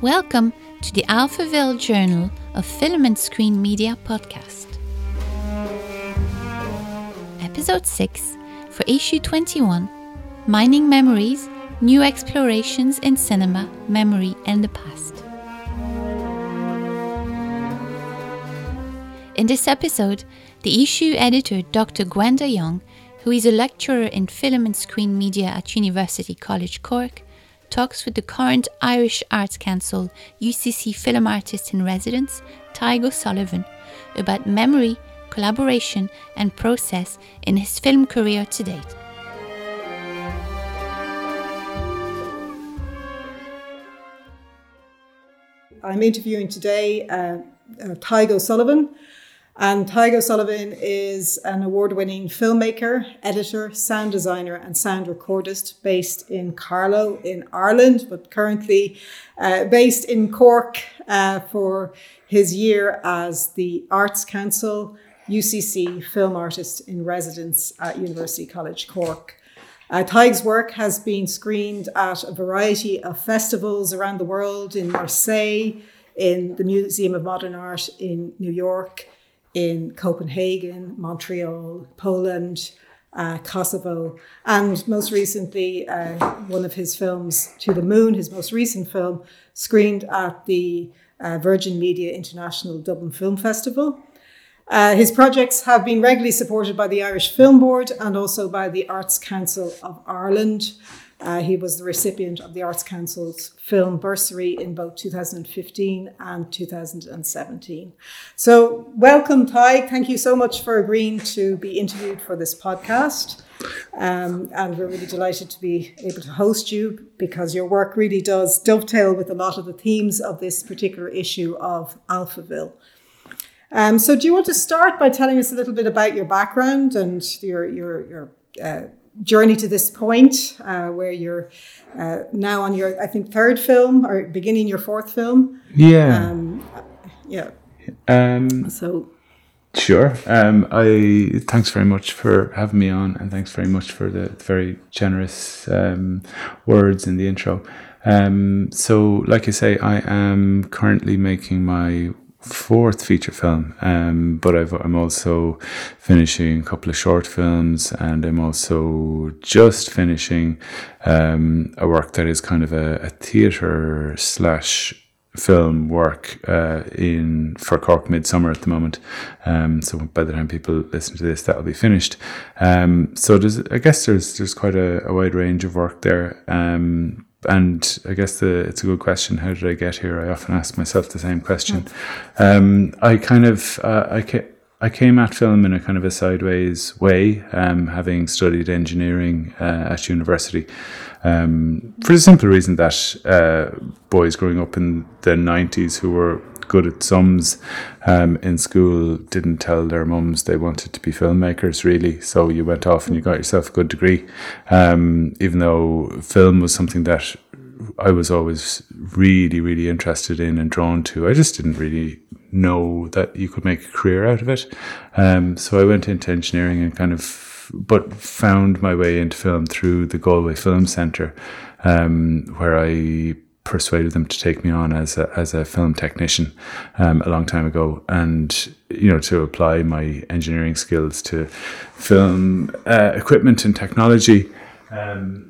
Welcome to the Alphaville Journal of Film and Screen Media podcast. Episode 6 for issue 21, Mining Memories, New Explorations in Cinema, Memory and the Past. In this episode, the issue editor Dr. Gwenda Young, who is a lecturer in film and screen media at University College Cork, talks with the current Irish Arts Council UCC film artist in residence, Tadhg O'Sullivan, about memory, collaboration and process in his film career to date. I'm interviewing today Tadhg O'Sullivan. And Tadhg O'Sullivan is an award-winning filmmaker, editor, sound designer and sound recordist based in Carlow in Ireland, but currently based in Cork for his year as the Arts Council UCC film artist in residence at University College Cork. Tadhg's work has been screened at a variety of festivals around the world, in Marseille, in the Museum of Modern Art in New York, in Copenhagen, Montreal, Poland, Kosovo, and most recently one of his films, To the Moon, his most recent film, screened at the Virgin Media International Dublin Film Festival. His projects have been regularly supported by the Irish Film Board and also by the Arts Council of Ireland. He was the recipient of the Arts Council's film bursary in both 2015 and 2017. So welcome, Tadhg. Thank you so much for agreeing to be interviewed for this podcast. And we're really delighted to be able to host you because your work really does dovetail with a lot of the themes of this particular issue of Alphaville. So do you want to start by telling us a little bit about your background and your journey to this point, where you're now on your, I think, third film or beginning your fourth film? Yeah. So. Sure. Thanks very much for having me on, and thanks very much for the very generous words in the intro. So, like I say, I am currently making my fourth feature film, but I'm also finishing a couple of short films, and I'm also just finishing a work that is kind of a theatre / film work for Cork Midsummer at the moment. So by the time people listen to this, that'll be finished. So there's quite a wide range of work there. And I guess it's a good question. How did I get here? I often ask myself the same question. I came at film in a kind of a sideways way, having studied engineering at university, for the simple reason that boys growing up in the 90s who were good at sums in school didn't tell their mums they wanted to be filmmakers, really. So you went off and you got yourself a good degree, even though film was something that I was always really, really interested in and drawn to. I just didn't really know that you could make a career out of it. So I went into engineering and but found my way into film through the Galway Film Centre, where I persuaded them to take me on as a film technician a long time ago, and to apply my engineering skills to film equipment and technology, and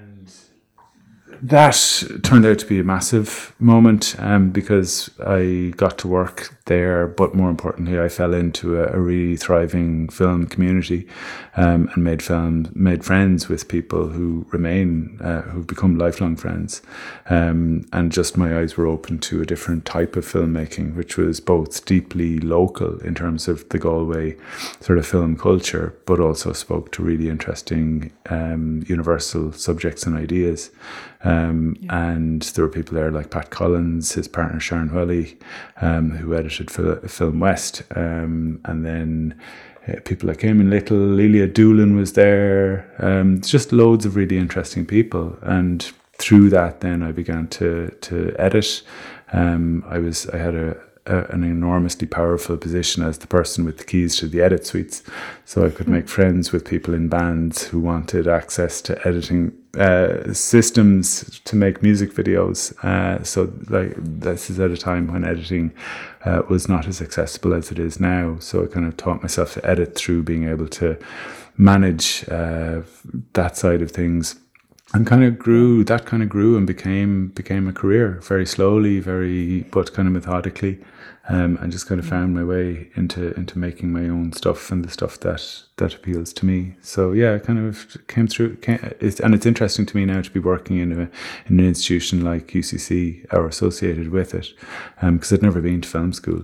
that turned out to be a massive moment because I got to work there, but more importantly, I fell into a really thriving film community and made friends with people who who've become lifelong friends. And just my eyes were open to a different type of filmmaking, which was both deeply local in terms of the Galway sort of film culture, but also spoke to really interesting universal subjects and ideas. And there were people there like Pat Collins, his partner Sharon Welly, who edited Film West, and then people like Eamon Little, Lelia Doolan was there, just loads of really interesting people. And through that then I began to edit. I had an enormously powerful position as the person with the keys to the edit suites. So I could make friends with people in bands who wanted access to editing systems to make music videos. So like this is at a time when editing was not as accessible as it is now. So I kind of taught myself to edit through being able to manage that side of things. And kind of grew and became a career very slowly, but kind of methodically, and just kind of found my way into making my own stuff and the stuff that appeals to me. So yeah, it kind of came through. And it's interesting to me now to be working in an institution like UCC or associated with it, because I'd never been to film school,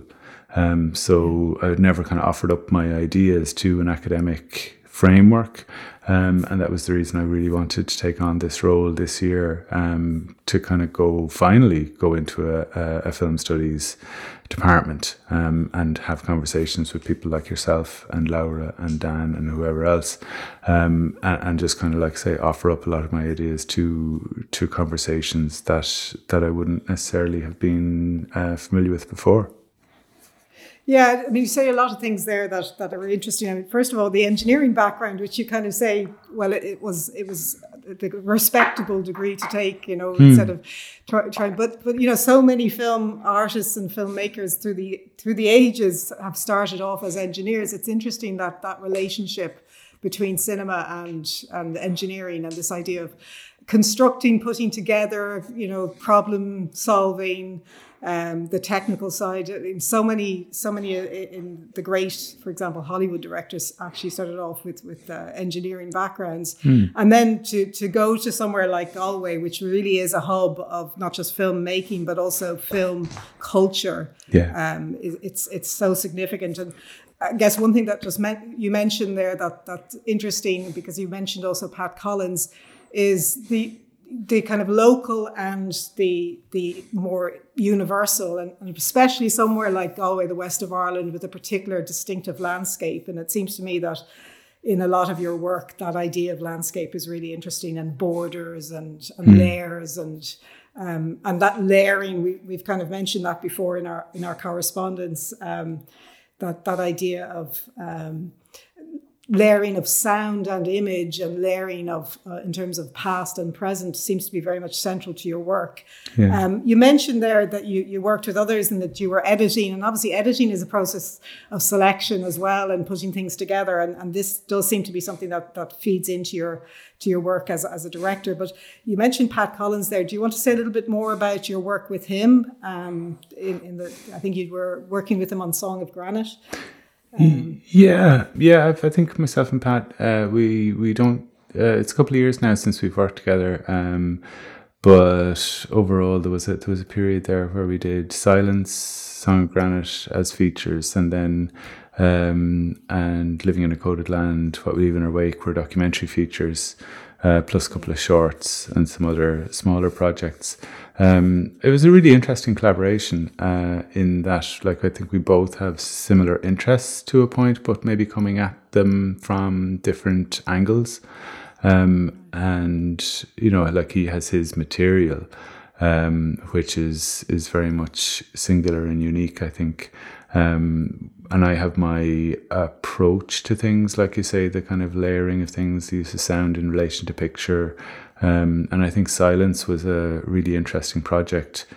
so I'd never kind of offered up my ideas to an academic framework. And that was the reason I really wanted to take on this role this year, to kind of finally go into a film studies department, and have conversations with people like yourself and Laura and Dan and whoever else, and just kind of like say offer up a lot of my ideas to conversations that I wouldn't necessarily have been familiar with before. Yeah, I mean, you say a lot of things there that are really interesting. I mean, first of all, the engineering background, which you kind of say, well, it was the respectable degree to take, instead of trying. But so many film artists and filmmakers through the ages have started off as engineers. It's interesting that relationship between cinema and engineering, and this idea of constructing, putting together, problem solving. The technical side. So many in the great, for example, Hollywood directors actually started off with engineering backgrounds, and then to go to somewhere like Galway, which really is a hub of not just filmmaking but also film culture. Yeah, it's so significant. And I guess one thing that you mentioned there that's interesting, because you mentioned also Pat Collins, is the kind of local and the more universal, and especially somewhere like Galway, the west of Ireland, with a particular distinctive landscape. And it seems to me that in a lot of your work, that idea of landscape is really interesting, and borders and layers and that layering. We've kind of mentioned that before in our correspondence. That idea of layering of sound and image, and layering of in terms of past and present, seems to be very much central to your work. Yeah. You mentioned there that you worked with others and that you were editing, and obviously editing is a process of selection as well, and putting things together, and this does seem to be something that feeds into your work as a director. But you mentioned Pat Collins there. Do you want to say a little bit more about your work with him? I think you were working with him on Song of Granite. Yeah. I think myself and Pat, we don't. It's a couple of years now since we've worked together. But overall, there was a period there where we did Silence, Song of Granite as features, and then and Living in a Coded Land, What We Leave in Our Wake were documentary features, plus a couple of shorts and some other smaller projects. It was a really interesting collaboration in that, like, I think we both have similar interests to a point, but maybe coming at them from different angles. And, like, he has his material, which is very much singular and unique, I think. And I have my approach to things, like you say, the kind of layering of things, the use of sound in relation to picture. And I think Silence was a really interesting project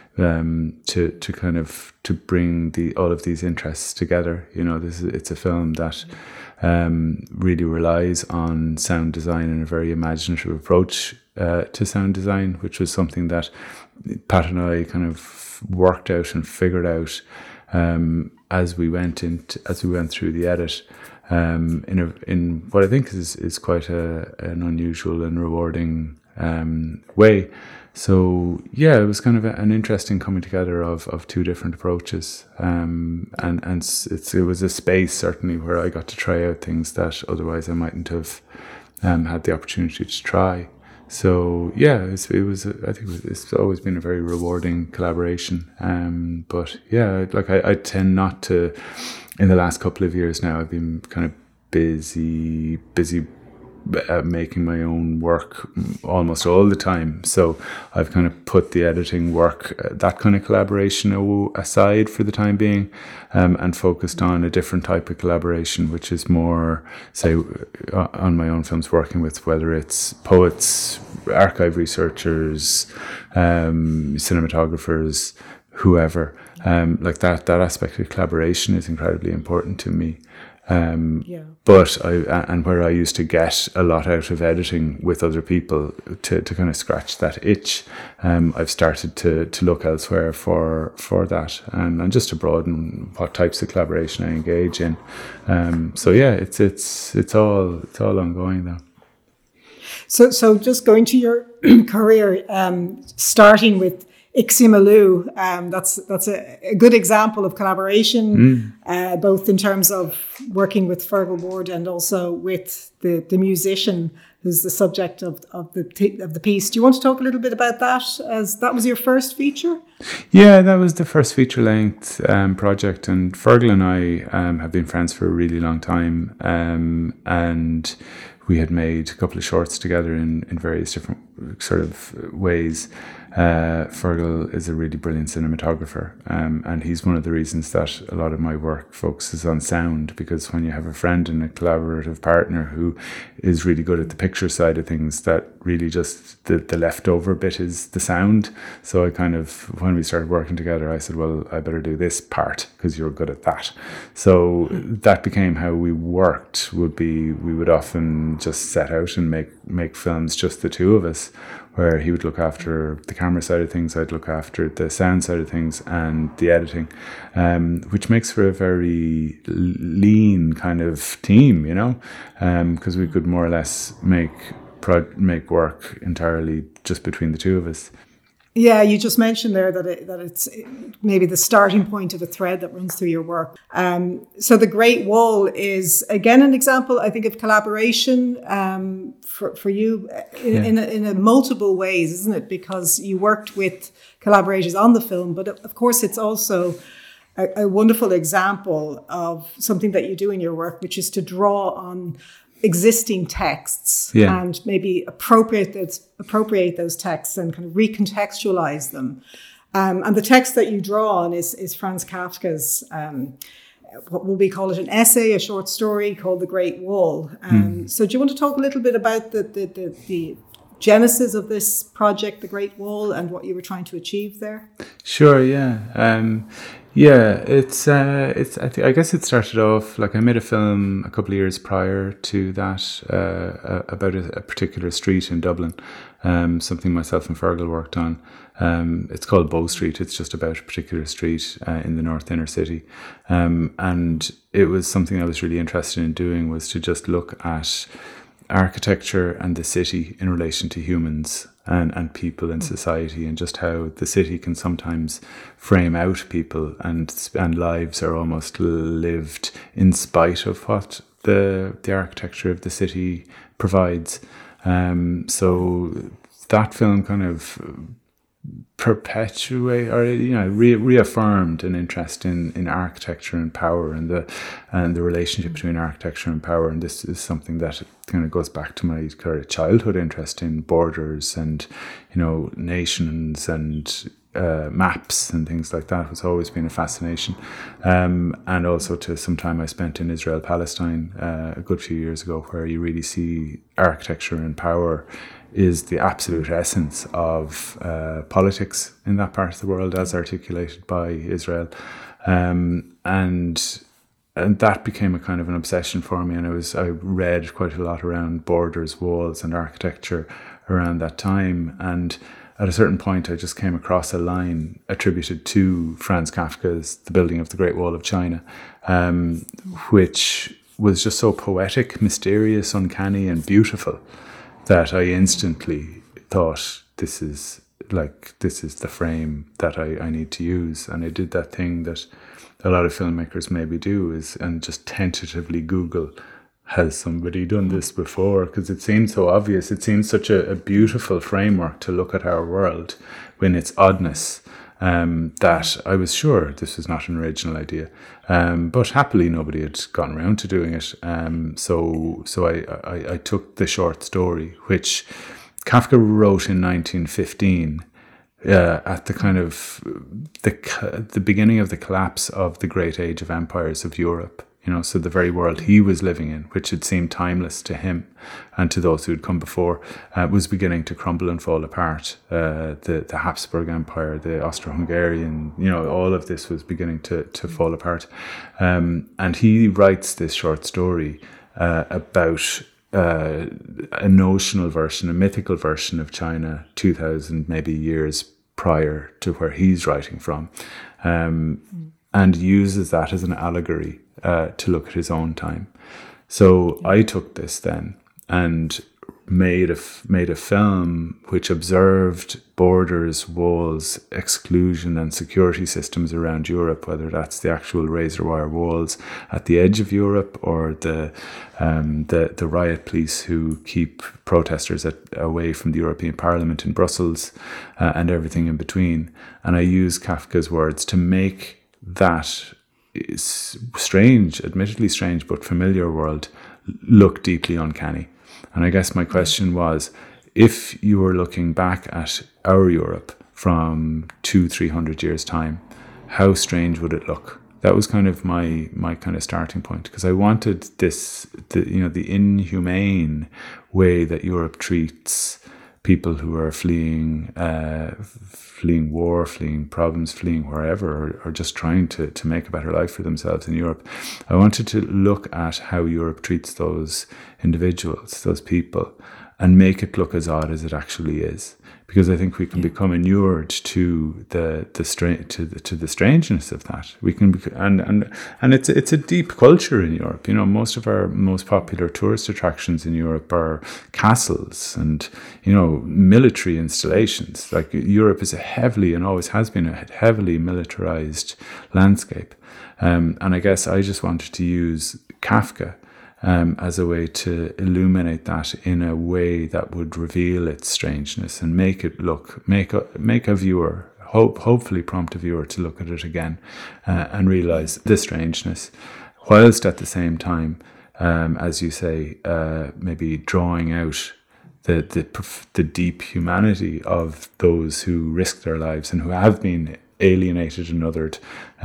to bring all of these interests together. It's a film that really relies on sound design and a very imaginative approach to sound design, which was something that Pat and I kind of worked out and figured out as we went through the edit, in what I think is quite an unusual and rewarding way. So yeah, it was kind of an interesting coming together of two different approaches, and it was a space certainly where I got to try out things that otherwise I mightn't have had the opportunity to try. So yeah, it's always been a very rewarding collaboration. But yeah, like I tend not to. In the last couple of years now, I've been kind of busy making my own work almost all the time. So I've kind of put the editing work, that kind of collaboration aside for the time being, and focused on a different type of collaboration, which is more, say, on my own films, working with whether it's poets, archive researchers, cinematographers, whoever. Like that aspect of collaboration is incredibly important to me. But where I used to get a lot out of editing with other people to kind of scratch that itch, I've started to look elsewhere for that, and just to broaden what types of collaboration I engage in. So yeah, it's all ongoing though. So just going to your career, starting with Iximaloo, that's a good example of collaboration, both in terms of working with Fergal Ward and also with the musician who's the subject of the piece. Do you want to talk a little bit about that, as that was your first feature? Yeah, that was the first feature-length project, and Fergal and I have been friends for a really long time, and we had made a couple of shorts together in various different sort of ways. Fergal is a really brilliant cinematographer, and he's one of the reasons that a lot of my work focuses on sound, because when you have a friend and a collaborative partner who is really good at the picture side of things, that really just the leftover bit is the sound. So I kind of, when we started working together, I said, well, I better do this part because you're good at that. So that became how we worked. We would often just set out and make films, just the two of us, where he would look after the camera side of things, I'd look after the sound side of things and the editing, which makes for a very lean kind of team, you know, because we could more or less make work entirely just between the two of us. Yeah, you just mentioned there that it's maybe the starting point of a thread that runs through your work. So The Great Wall is, again, an example, I think, of collaboration for you in a multiple ways, isn't it? Because you worked with collaborators on the film, but of course it's also a wonderful example of something that you do in your work, which is to draw on existing texts and maybe appropriate those texts and kind of recontextualize them. And the text that you draw on is Franz Kafka's, what will we call it, an essay, a short story called The Great Wall. So do you want to talk a little bit about the genesis of this project, The Great Wall, and what you were trying to achieve there? Sure, yeah. I guess it started off, like, I made a film a couple of years prior to that about a particular street in Dublin, something myself and Fergal worked on. It's called Bow Street. It's just about a particular street in the North Inner City. And it was something I was really interested in doing, was to just look at architecture and the city in relation to humans and people in society, and just how the city can sometimes frame out people, and lives are almost lived in spite of what the architecture of the city provides. So that film kind of reaffirmed an interest in architecture and power, and the relationship between architecture and power. And this is something that kind of goes back to my kind of childhood interest in borders and, you know, nations and maps and things like that. Has always been a fascination, and also to some time I spent in Israel, Palestine a good few years ago, where you really see architecture and power is the absolute essence of politics in that part of the world, as articulated by Israel, and that became a kind of an obsession for me. And I read quite a lot around borders, walls, and architecture around that time. And at a certain point, I just came across a line attributed to Franz Kafka's The Building of the Great Wall of China, which was just so poetic, mysterious, uncanny, and beautiful, that I instantly thought, this is the frame that I need to use. And I did that thing that a lot of filmmakers maybe do, and just tentatively Google, has somebody done this before? Because it seems so obvious. It seems such a beautiful framework to look at our world in its oddness, that I was sure this was not an original idea. But happily, nobody had gotten around to doing it. So I took the short story, which Kafka wrote in 1915, at the kind of the beginning of the collapse of the great age of empires of Europe. So the very world he was living in, which had seemed timeless to him and to those who had come before, was beginning to crumble and fall apart. The Habsburg Empire, the Austro-Hungarian, all of this was beginning to fall apart. And he writes this short story about a notional version, a mythical version of China 2,000 maybe years prior to where he's writing from, and uses that as an allegory to look at his own time. So I took this then and made a film which observed borders, walls, exclusion and security systems around Europe, whether that's the actual razor wire walls at the edge of Europe or the riot police who keep protesters away from the European Parliament in Brussels, and everything in between. And I use Kafka's words to make that strange, admittedly strange but familiar world look deeply uncanny. And I guess my question was, if you were looking back at our Europe from 200-300 years time, how strange would it look? That was kind of my kind of starting point, because I wanted the inhumane way that Europe treats people who are fleeing war, fleeing problems, fleeing wherever, or just trying to make a better life for themselves in Europe. I wanted to look at how Europe treats those individuals, those people, and make it look as odd as it actually is. Because I think we can become inured to the strangeness of that. We can and it's a deep culture in Europe. Most of our most popular tourist attractions in Europe are castles and military installations. Like, Europe is a heavily, and always has been, a heavily militarized landscape. And I guess I just wanted to use Kafka as a way to illuminate that in a way that would reveal its strangeness and make it make a viewer, hopefully prompt a viewer to look at it again and realize the strangeness, whilst at the same time, as you say, maybe drawing out the deep humanity of those who risk their lives and who have been alienated and othered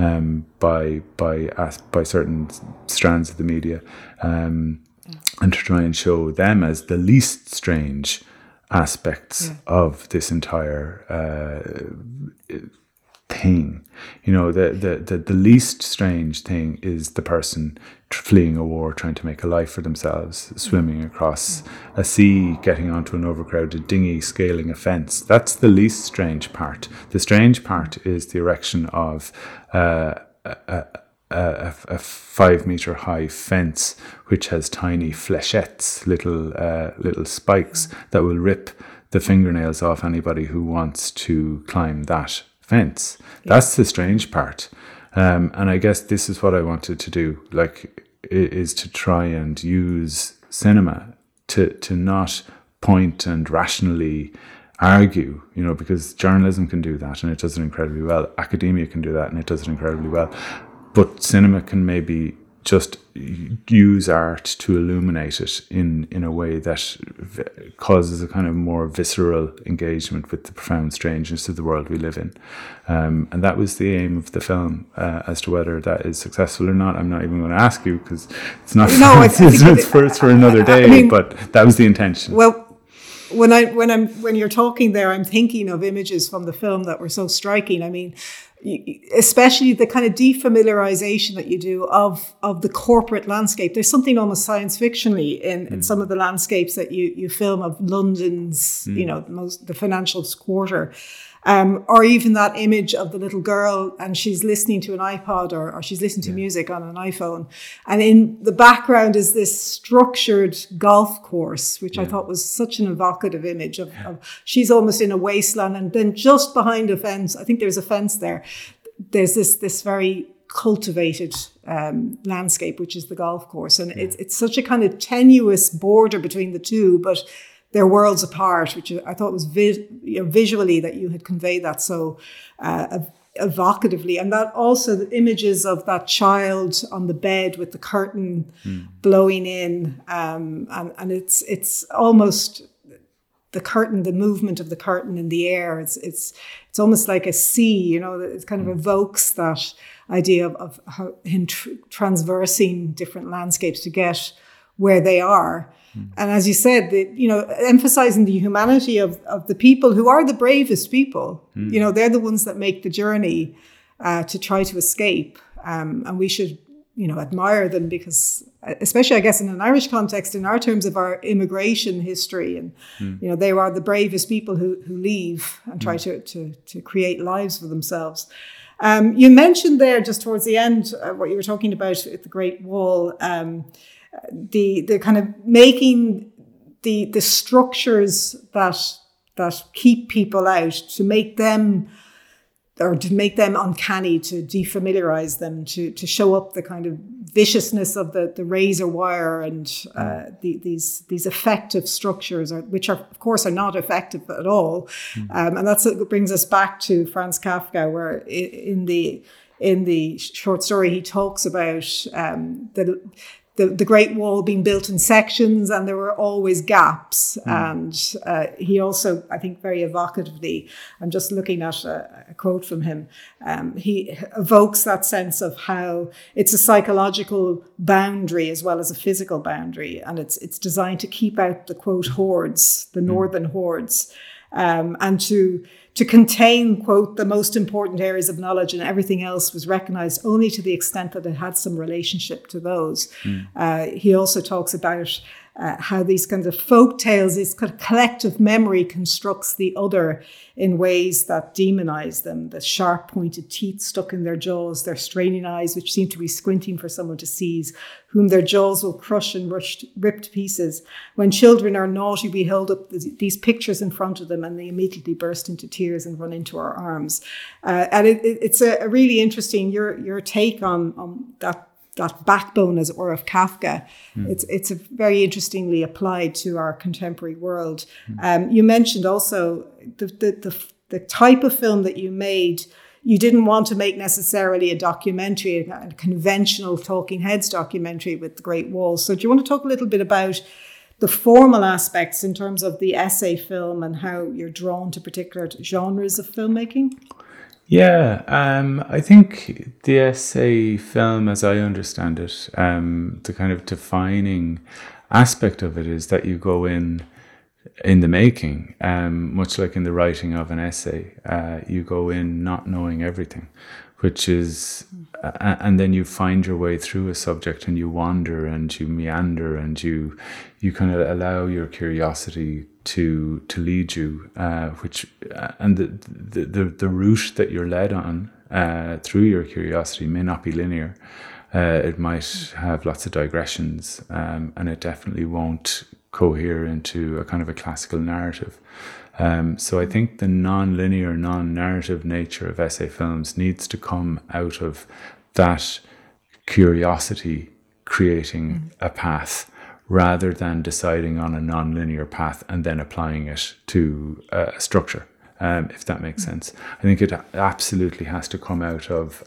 by certain strands of the media, and to try and show them as the least strange aspects of this entire thing. The least strange thing is the person fleeing a war, trying to make a life for themselves, swimming across a sea, getting onto an overcrowded dinghy, scaling a fence. That's the least strange part. The strange part is the erection of a 5-meter high fence which has tiny flechettes, little spikes that will rip the fingernails off anybody who wants to climb that fence. That's the strange part. And I guess this is what I wanted to do, is to try and use cinema to not point and rationally argue, because journalism can do that and it does it incredibly well. Academia can do that and it does it incredibly well. But cinema can maybe just use art to illuminate it in a way that causes a kind of more visceral engagement with the profound strangeness of the world we live in. And that was the aim of the film. As to whether that is successful or not, I'm not even going to ask you, because it's not. No, it's for another day. But that was the intention. Well, when you're talking there, I'm thinking of images from the film that were so striking. I mean, especially the kind of defamiliarization that you do of the corporate landscape. There's something almost science fictionally in some of the landscapes that you film of London's, the financial quarter. Or even that image of the little girl and she's listening to an iPod or she's listening to music on an iPhone. And in the background is this structured golf course, which I thought was such an evocative image of she's almost in a wasteland. And then just behind a fence, I think there's a fence there, there's this very cultivated landscape, which is the golf course. And it's such a kind of tenuous border between the two, but they're worlds apart, which I thought was visually that you had conveyed that so evocatively, and that also the images of that child on the bed with the curtain blowing in, and it's almost the curtain, the movement of the curtain in the air. It's almost like a sea, it kind of evokes that idea of how him transversing different landscapes to get where they are. And as you said, emphasizing the humanity of the people who are the bravest people. They're the ones that make the journey to try to escape. And we should, admire them because, especially, I guess, in an Irish context, in our terms of our immigration history, and, they are the bravest people who leave and try to create lives for themselves. You mentioned there just towards the end, what you were talking about at the Great Wall, the kind of making the structures that keep people out, to make them uncanny, to defamiliarize them, to show up the kind of viciousness of the razor wire and these effective structures, which are, of course, are not effective at all. And that's what brings us back to Franz Kafka, where in the short story he talks about the Great Wall being built in sections, and there were always gaps. And he also, I think, very evocatively, I'm just looking at a quote from him, he evokes that sense of how it's a psychological boundary as well as a physical boundary, and it's designed to keep out the, quote, hordes, the northern hordes, and to contain, quote, the most important areas of knowledge, and everything else was recognized only to the extent that it had some relationship to those. He also talks about how these kinds of folk tales, this kind of collective memory, constructs the other in ways that demonize them. The sharp pointed teeth stuck in their jaws, their straining eyes, which seem to be squinting for someone to seize, whom their jaws will crush and rip to pieces. When children are naughty, we hold up these pictures in front of them, and they immediately burst into tears and run into our arms. And it's a really interesting, your take on that backbone, as it were, of Kafka. It's a very interestingly applied to our contemporary world. You mentioned also the type of film that you made. You didn't want to make necessarily a documentary, a conventional talking heads documentary with the Great Wall. So do you want to talk a little bit about the formal aspects in terms of the essay film and how you're drawn to particular genres of filmmaking? Yeah, I think the essay film, as I understand it, the kind of defining aspect of it is that you go in the making, much like in the writing of an essay, you go in not knowing everything, which is, and then you find your way through a subject, and you wander and you meander, and you kind of allow your curiosity to lead you, and the route that you're led on through your curiosity may not be linear. It might have lots of digressions, and it definitely won't cohere into a kind of a classical narrative. So I think the non-linear, non-narrative nature of essay films needs to come out of that curiosity creating a path, rather than deciding on a non-linear path and then applying it to a structure, if that makes sense. I think it absolutely has to come out of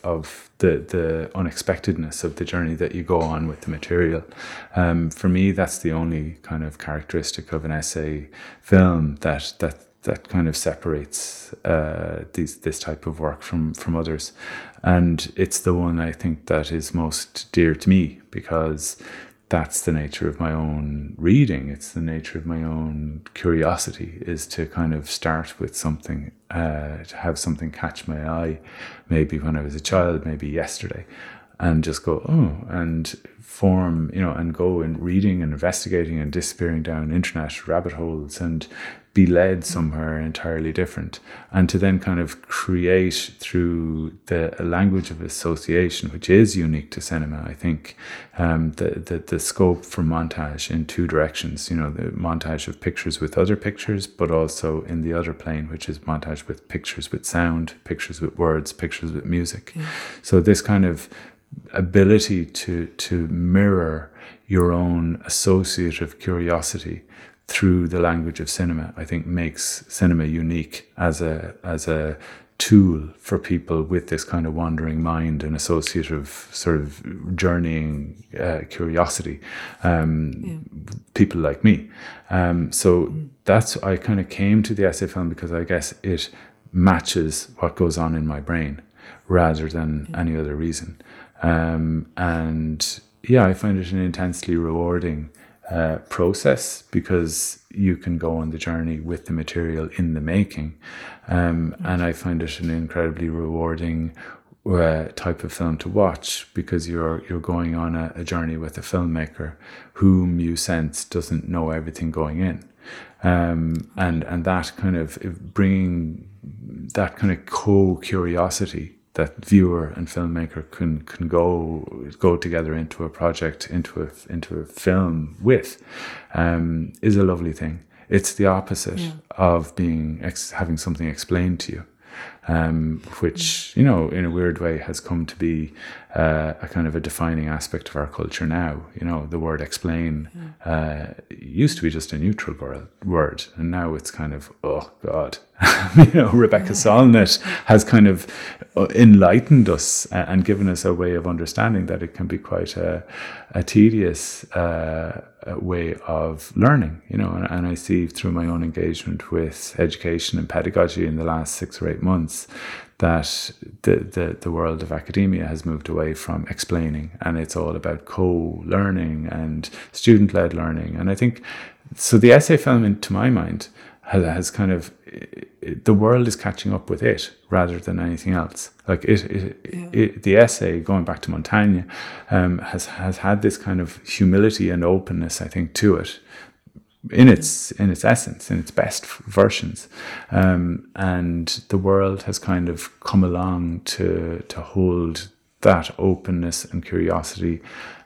the unexpectedness of the journey that you go on with the material. For me, that's the only kind of characteristic of an essay film that kind of separates this type of work from others. And it's the one I think that is most dear to me, because that's the nature of my own reading. It's the nature of my own curiosity, is to kind of start with something, to have something catch my eye, maybe when I was a child, maybe yesterday, and just go, and form, and go in reading and investigating and disappearing down internet rabbit holes and be led somewhere entirely different, and to then kind of create through the language of association, which is unique to cinema. I think the scope for montage in two directions, the montage of pictures with other pictures, but also in the other plane, which is montage with pictures with sound, pictures with words, pictures with music. So this kind of ability to mirror your own associative curiosity through the language of cinema, I think makes cinema unique as a tool for people with this kind of wandering mind and associative sort of journeying curiosity, people like me. So that's, I kind of came to the essay film because I guess it matches what goes on in my brain rather than any other reason. And yeah, I find it an intensely rewarding process because you can go on the journey with the material in the making. And I find it an incredibly rewarding type of film to watch because you're going on a journey with a filmmaker whom you sense doesn't know everything going in. And that kind of bringing that kind of co-curiosity that viewer and filmmaker can go together into a project, into a film with, is a lovely thing. It's the opposite of having something explained to you, which, you know, in a weird way has come to be a kind of a defining aspect of our culture now. You know, the word explain used to be just a neutral word, and now it's kind of, oh God. You know, Rebecca Solnit has kind of enlightened us and given us a way of understanding that it can be quite a tedious way of learning, you know, and I see through my own engagement with education and pedagogy in the last 6 or 8 months that the world of academia has moved away from explaining, and it's all about co-learning and student-led learning. And I think, so the essay film, to my mind, has kind of, the world is catching up with it rather than anything else. Like the essay, going back to Montaigne, has had this kind of humility and openness, I think, to it, in its essence, in its best versions, and the world has kind of come along to hold that openness and curiosity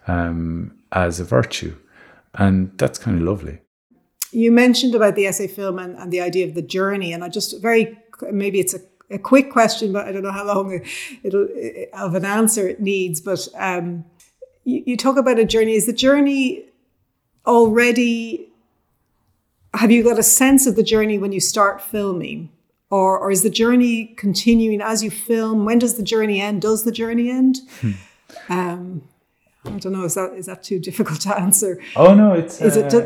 as a virtue, and that's kind of lovely. You mentioned about the essay film and the idea of the journey, and I just maybe it's a quick question, but I don't know how long of an answer it needs. But you talk about a journey. Is the journey already? Have you got a sense of the journey when you start filming, or is the journey continuing as you film? When does the journey end? Does the journey end? I don't know. Is that too difficult to answer? Oh no, it's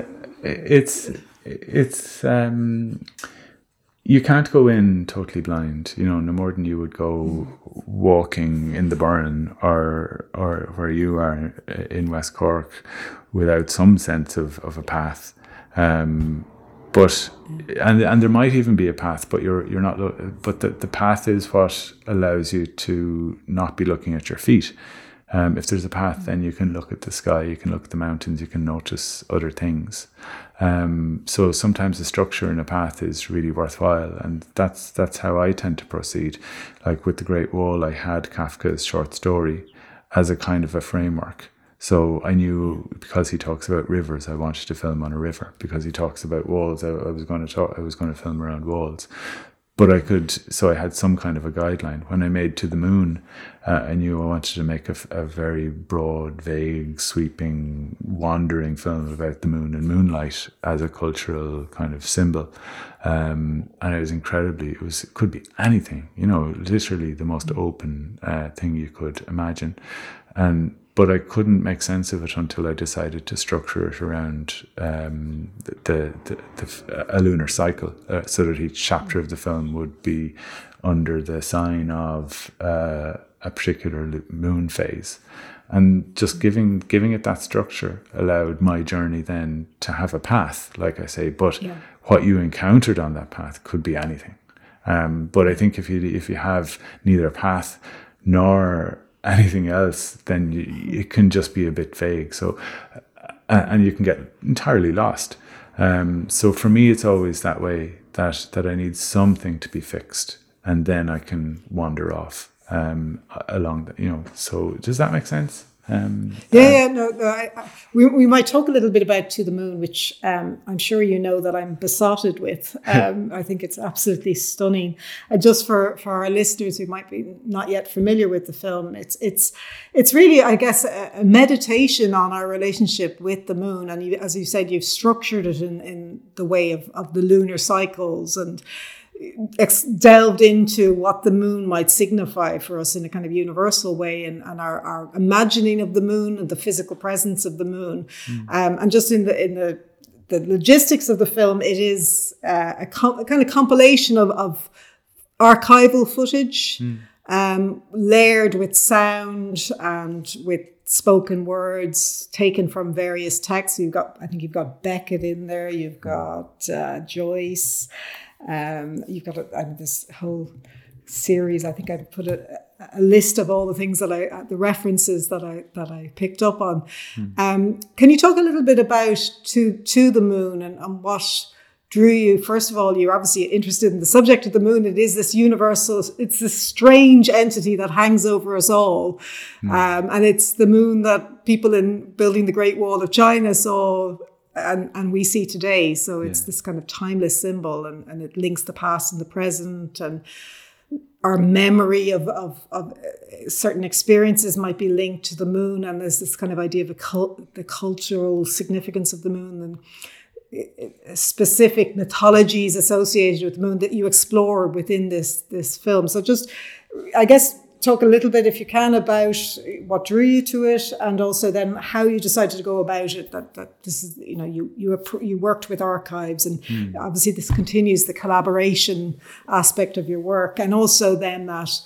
you can't go in totally blind, you know, no more than you would go walking in the Burren or where you are in West Cork without some sense of a path. But there might even be a path, but you're not. But the path is what allows you to not be looking at your feet. If there's a path, then you can look at the sky, you can look at the mountains, you can notice other things. So sometimes the structure in a path is really worthwhile, and that's how I tend to proceed. Like with The Great Wall, I had Kafka's short story as a kind of a framework. So I knew, because he talks about rivers, I wanted to film on a river. Because he talks about walls, I was going to film around walls. But I had some kind of a guideline. When I made To the Moon, I knew I wanted to make a very broad, vague, sweeping, wandering film about the moon and moonlight as a cultural kind of symbol. And it could be anything, you know, literally the most open thing you could imagine. But I couldn't make sense of it until I decided to structure it around a lunar cycle, so that each chapter of the film would be under the sign of a particular moon phase. And just giving it that structure allowed my journey then to have a path, like I say, but what you encountered on that path could be anything. But I think if you have neither a path nor anything else, then it can just be a bit vague. So, and you can get entirely lost. So for me, it's always that way, that I need something to be fixed, and then I can wander off along the, you know. So does that make sense? We might talk a little bit about To the Moon, which I'm sure you know that I'm besotted with. I think it's absolutely stunning. And just for our listeners who might be not yet familiar with the film, it's really, I guess, a meditation on our relationship with the moon. And as you said, you've structured it in the way of the lunar cycles and delved into what the moon might signify for us in a kind of universal way, and our imagining of the moon and the physical presence of the moon. And just in the logistics of the film, it is a kind of compilation of archival footage, layered with sound and with spoken words taken from various texts. I think you've got Beckett in there, you've got Joyce. You've got this whole series. I think I put a list of all the things the references that I picked up on. Can you talk a little bit about To the Moon and what drew you? First of all, you're obviously interested in the subject of the moon. It is this universal, it's this strange entity that hangs over us all. And it's the moon that people in building the Great Wall of China saw and we see today. So it's this kind of timeless symbol, and it links the past and the present, and our memory of certain experiences might be linked to the moon. And there's this kind of idea of the cultural significance of the moon and specific mythologies associated with the moon that you explore within this film. So just, I guess, talk a little bit, if you can, about what drew you to it, and also then how you decided to go about it. That this is, you worked with archives, and obviously this continues the collaboration aspect of your work, and also then that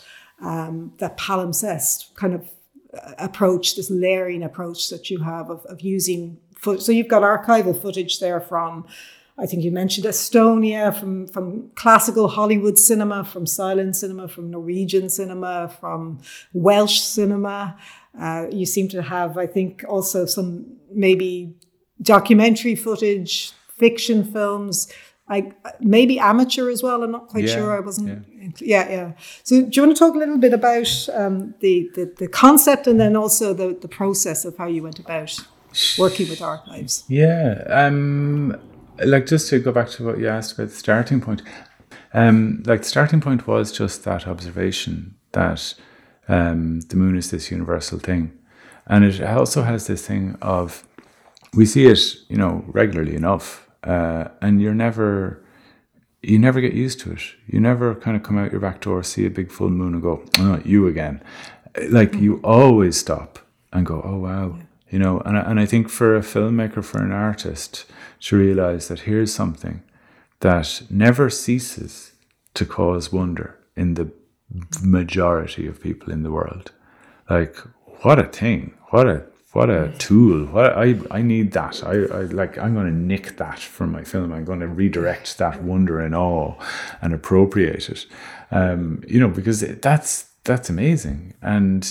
palimpsest kind of approach, this layering approach that you have of using footage. So you've got archival footage there from, I think you mentioned Estonia, from classical Hollywood cinema, from silent cinema, from Norwegian cinema, from Welsh cinema. You seem to have, I think, also some maybe documentary footage, fiction films, maybe amateur as well. I'm not quite sure. I wasn't. Yeah. So do you want to talk a little bit about the concept, and then also the process of how you went about working with archives? Yeah. Just to go back to what you asked about the starting point, the starting point was just that observation that the moon is this universal thing. And it also has this thing of, we see it, regularly enough, and you never get used to it. You never kind of come out your back door, see a big full moon and go, oh, you again. You always stop and go, oh, wow. And I think for a filmmaker, for an artist, to realize that here's something that never ceases to cause wonder in the majority of people in the world. What a thing! What a tool! I need that. I'm going to nick that from my film. I'm going to redirect that wonder and awe and appropriate it. Because that's amazing, and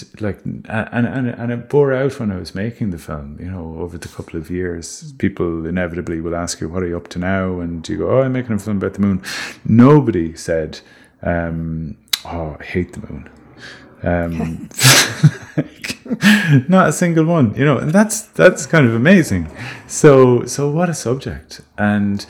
it bore out when I was making the film. Over the couple of years, people inevitably will ask you, "What are you up to now?" And you go, "Oh, I'm making a film about the moon." Nobody said, "Oh, I hate the moon." Not a single one. And that's kind of amazing. So what a subject, and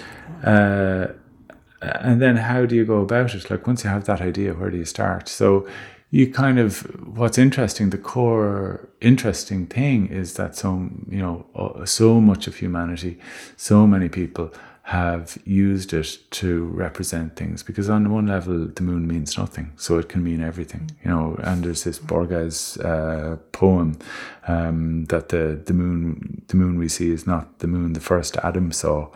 then how do you go about it? Once you have that idea, where do you start? So you kind of, what's interesting, the core interesting thing is that so much of humanity, so many people have used it to represent things, because on one level the moon means nothing, so it can mean everything, and there's this Borges poem that the moon we see is not the moon the first Adam saw.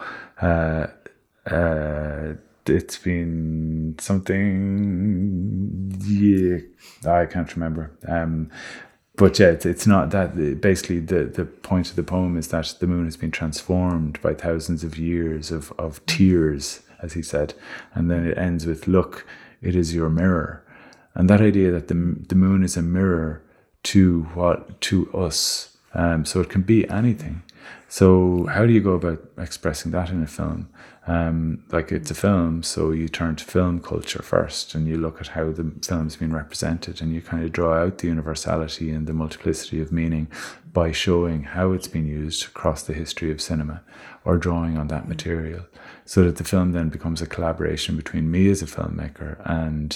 It's been something, I can't remember. But yeah, it's not that. Basically, the point of the poem is that the moon has been transformed by thousands of years of tears, as he said. And then it ends with, "Look, it is your mirror." And that idea that the moon is a mirror to us. So it can be anything. So how do you go about expressing that in a film? Like it's a film, so you turn to film culture first and you look at how the film's been represented, and you kind of draw out the universality and the multiplicity of meaning by showing how it's been used across the history of cinema, or drawing on that material, so that the film then becomes a collaboration between me as a filmmaker and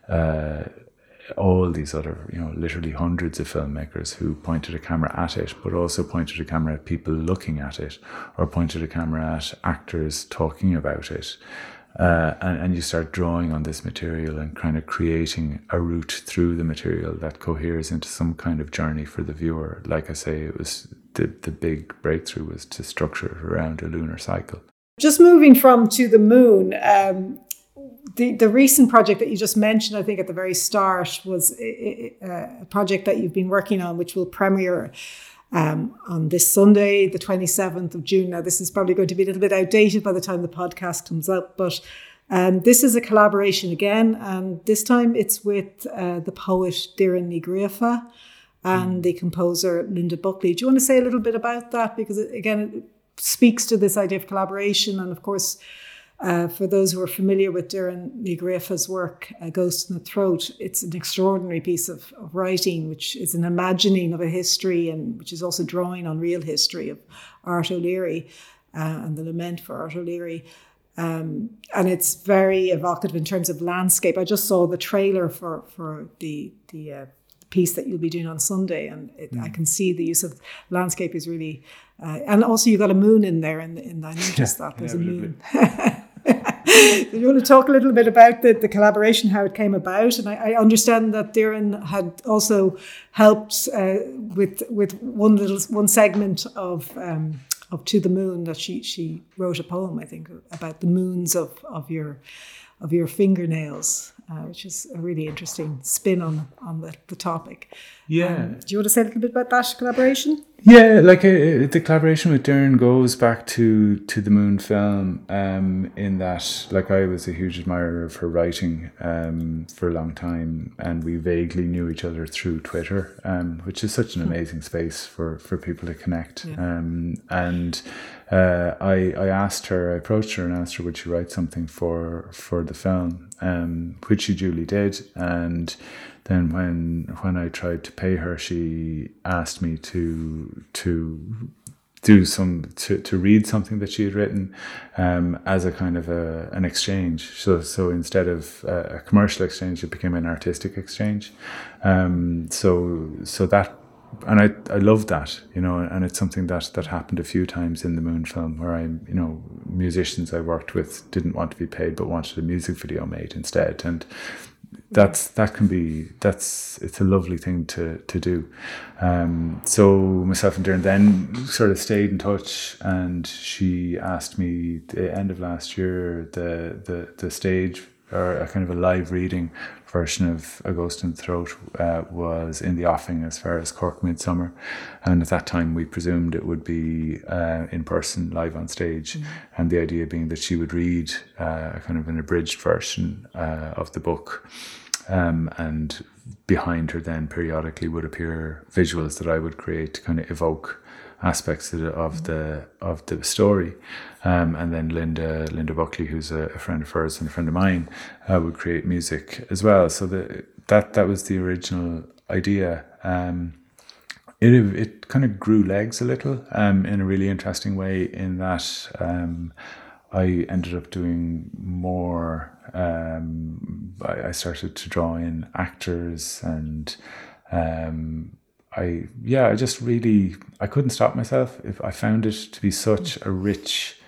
all these other, literally hundreds of filmmakers who pointed a camera at it, but also pointed a camera at people looking at it, or pointed a camera at actors talking about it. And you start drawing on this material and kind of creating a route through the material that coheres into some kind of journey for the viewer. Like I say, it was the big breakthrough was to structure it around a lunar cycle. Just moving from To the Moon, the recent project that you just mentioned, I think at the very start, was a project that you've been working on, which will premiere on this Sunday, the 27th of June. Now, this is probably going to be a little bit outdated by the time the podcast comes up, but this is a collaboration again, and this time it's with the poet Doireann Ní Ghríofa and the composer Linda Buckley. Do you want to say a little bit about that? Because it speaks to this idea of collaboration, and of course, for those who are familiar with Doireann Ní Ghríofa's work, Ghost in the Throat, it's an extraordinary piece of writing, which is an imagining of a history, and which is also drawing on real history of Art O'Leary and the lament for Art O'Leary. And it's very evocative in terms of landscape. I just saw the trailer for the piece that you'll be doing on Sunday, and I can see the use of landscape is really... and also you've got a moon in there, and I noticed that there's a moon. Do you want to talk a little bit about the collaboration, how it came about? And I understand that Doireann had also helped with one segment of To the Moon, that she wrote a poem, I think, about the moons of your fingernails, which is a really interesting spin on the topic. Yeah. Do you want to say a little bit about that collaboration? Yeah, like the collaboration with Doireann goes back to the Moon film, in that, like, I was a huge admirer of her writing for a long time, and we vaguely knew each other through Twitter, which is such an amazing space for people to connect. Yeah. I approached her and asked her would she write something for the film, which she duly did. And then when I tried to pay her, she asked me to read something that she had written, as a kind of an exchange. So instead of a commercial exchange, it became an artistic exchange. So that. And I love that, and it's something that happened a few times in the Moon film, where musicians I worked with didn't want to be paid but wanted a music video made instead, and it's a lovely thing to do. So myself and Doireann then sort of stayed in touch, and she asked me at the end of last year the stage, or a kind of a live reading version of A Ghost in the Throat was in the offing as far as Cork Midsummer, and at that time we presumed it would be in person, live on stage, and the idea being that she would read kind of an abridged version of the book, and behind her then periodically would appear visuals that I would create to kind of evoke aspects of the story, and then Linda Buckley, who's a friend of hers and a friend of mine, would create music as well. So that was the original idea. It kind of grew legs a little, in a really interesting way, in that I ended up doing more. I started to draw in actors, and I couldn't stop myself. I found it to be such rich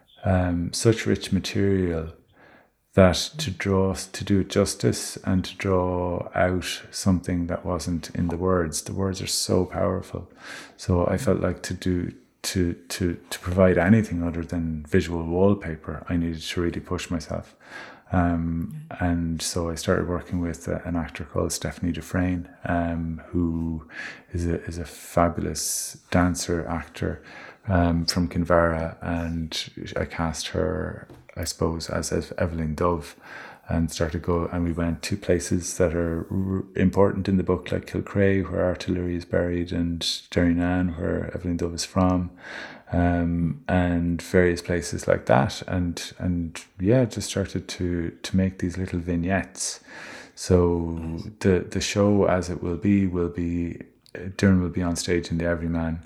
material, that to do it justice and to draw out something that wasn't in the words. The words are so powerful. So I felt like to provide anything other than visual wallpaper, I needed to really push myself. And so I started working with an actor called Stephanie Dufresne, who is a fabulous dancer, actor, from Kinvara, and I cast her, I suppose, as Evelyn Dove, and we went to places that are important in the book, like Kilcrea, where Artillery is buried, and Derrynane, where Evelyn Dove is from, and various places like that, and just started to make these little vignettes. So the show, as it will be Doireann will be on stage in the Everyman,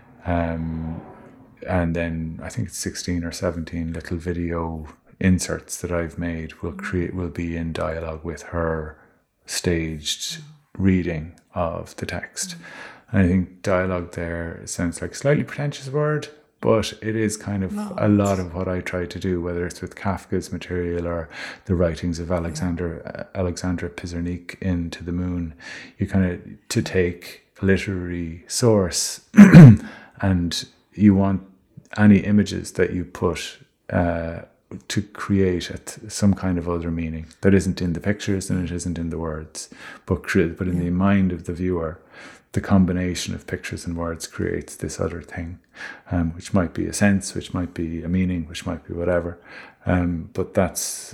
and then I think it's 16 or 17 little video inserts that I've made will be in dialogue with her staged reading of the text. And I think dialogue there sounds like a slightly pretentious word, but it is kind of a lot of what I try to do, whether it's with Kafka's material or the writings of Alexandra Pizarnik in To the Moon. You kind of to take a literary source and you want any images that you put to create some kind of other meaning that isn't in the pictures and it isn't in the words, but in the mind of the viewer. The combination of pictures and words creates this other thing, which might be a sense, which might be a meaning, which might be whatever. But that's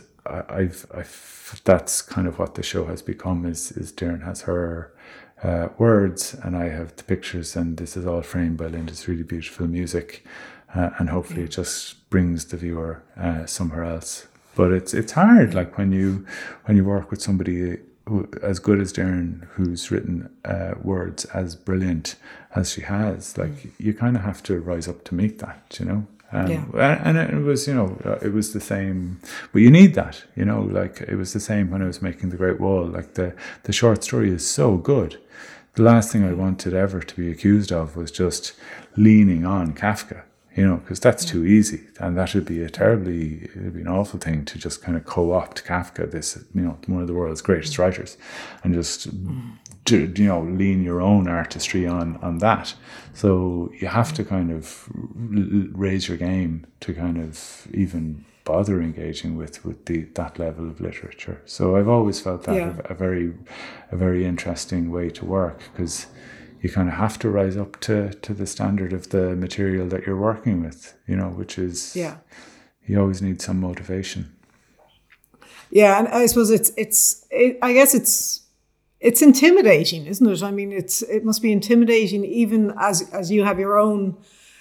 that's kind of what the show has become. Is Doireann has her words, and I have the pictures, and this is all framed by Linda's really beautiful music, and hopefully it just brings the viewer somewhere else. But it's hard, like when you work with somebody as good as Doireann, who's written words as brilliant as she has, like you kind of have to rise up to meet that, you know. And it was, you know, it was the same, but you need that, you know, like it was the same when I was making The Great Wall. Like the short story is so good. The last thing I wanted ever to be accused of was just leaning on Kafka, you know, because that's too easy, and that would be it'd be an awful thing to just kind of co-opt Kafka, this, you know, one of the world's greatest writers, and just you know, lean your own artistry on that. So you have to kind of raise your game to kind of even bother engaging with that level of literature. So I've always felt that a very interesting way to work, because you kind of have to rise up to the standard of the material that you're working with, you know, which is, you always need some motivation. Yeah, and I suppose I guess it's intimidating, isn't it? I mean, it must be intimidating even as you have your own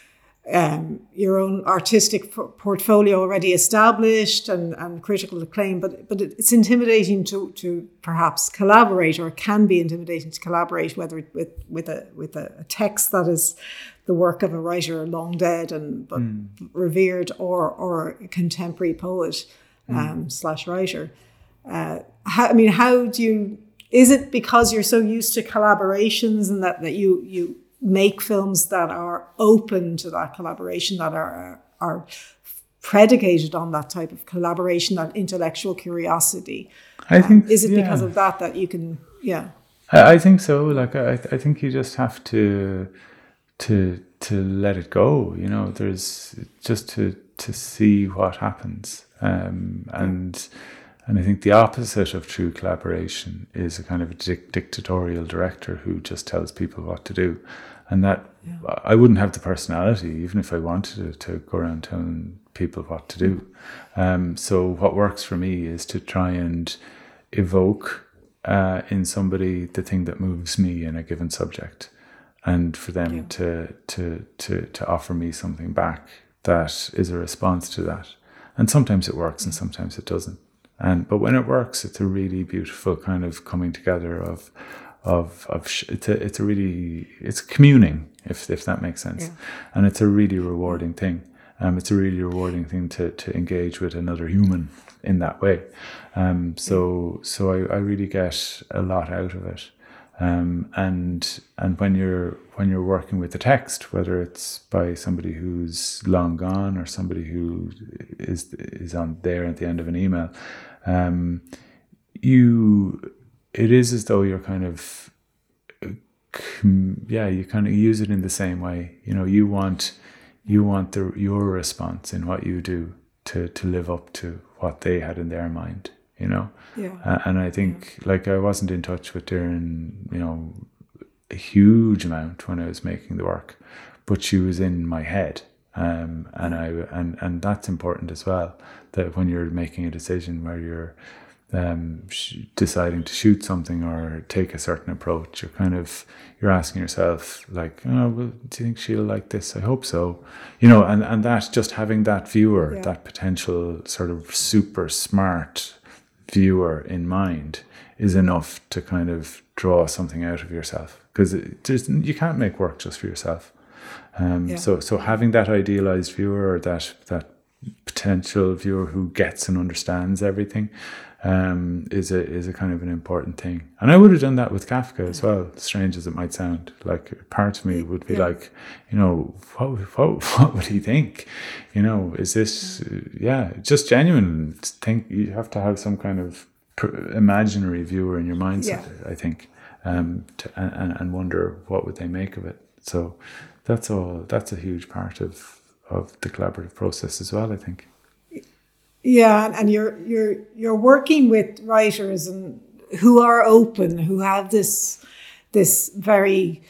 artistic portfolio already established and critical acclaim, but it's intimidating to perhaps collaborate, or it can be intimidating to collaborate, whether with a text that is the work of a writer long dead but revered, or a contemporary poet / writer. How do you? Is it because you're so used to collaborations and that you make films that are open to that collaboration, that are predicated on that type of collaboration, that intellectual curiosity? I think is it because of that you can? Yeah, I think so. Like I think you just have to let it go. You know, there's just to see what happens, And I think the opposite of true collaboration is a kind of a dictatorial director who just tells people what to do. And that I wouldn't have the personality, even if I wanted to go around telling people what to do. So what works for me is to try and evoke in somebody the thing that moves me in a given subject, and for them to offer me something back that is a response to that. And sometimes it works and sometimes it doesn't. But when it works, it's a really beautiful kind of coming together it's communing, if that makes sense. And it's a really rewarding thing. It's a really rewarding thing to engage with another human in that way. So I really get a lot out of it. And when you're working with the text, whether it's by somebody who's long gone or somebody who is on there at the end of an email, it is as though you're kind of you kind of use it in the same way. You know, you want your response in what you do to live up to what they had in their mind, you know. And I think like I wasn't in touch with Doireann, you know, a huge amount when I was making the work, but she was in my head, and that's important as well, that when you're making a decision where you're deciding to shoot something or take a certain approach, you're asking yourself, like, oh, well, do you think she'll like this? I hope so. And that, just having that viewer, that potential sort of super smart viewer in mind is enough to kind of draw something out of yourself, because you can't make work just for yourself. So having that idealized viewer, or that potential viewer who gets and understands everything, is a kind of an important thing. And I would have done that with Kafka as well, strange as it might sound. Like, part of me would be like, what would he think? Is this, just genuine. You have to have some kind of imaginary viewer in your mindset, I think, and wonder what would they make of it. So that's a huge part of the collaborative process as well, I think. Yeah, and you're working with writers and who are open, who have this very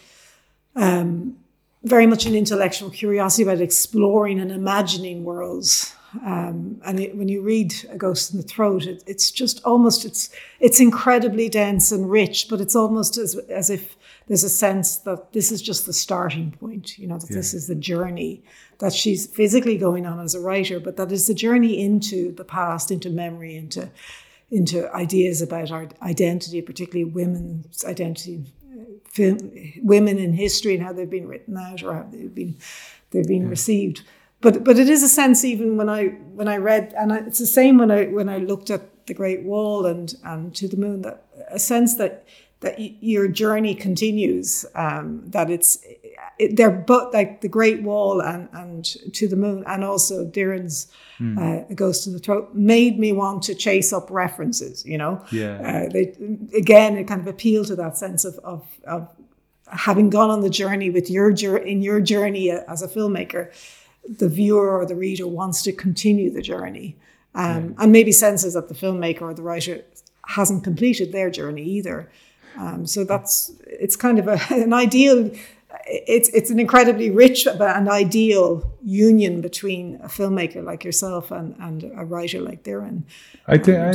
very much an intellectual curiosity about exploring and imagining worlds. When you read A Ghost in the Throat, it's just almost it's incredibly dense and rich, but it's almost as if there's a sense that this is just the starting point, that this is the journey that she's physically going on as a writer, but that is the journey into the past, into memory, into ideas about our identity, particularly women's identity, women in history and how they've been written out or how they've been received. But it is a sense, even when I read, and it's the same when I looked at The Great Wall and To the Moon, that a sense that your journey continues, that they're both like The Great Wall and To the Moon, and also Diran's A Ghost in the Throat made me want to chase up references, They it kind of appeal to that sense of having gone on the journey with your journey as a filmmaker. The viewer or the reader wants to continue the journey, and maybe senses that the filmmaker or the writer hasn't completed their journey either. So it's kind of an ideal. It's an incredibly rich and ideal union between a filmmaker like yourself and a writer like Diran. I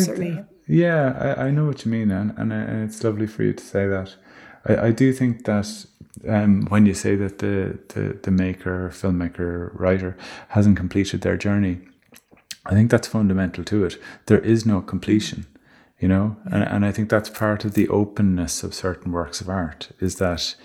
know what you mean, and it's lovely for you to say that. I do think that when you say that the maker, filmmaker, writer hasn't completed their journey, I think that's fundamental to it. There is no completion, and I think that's part of the openness of certain works of art, is that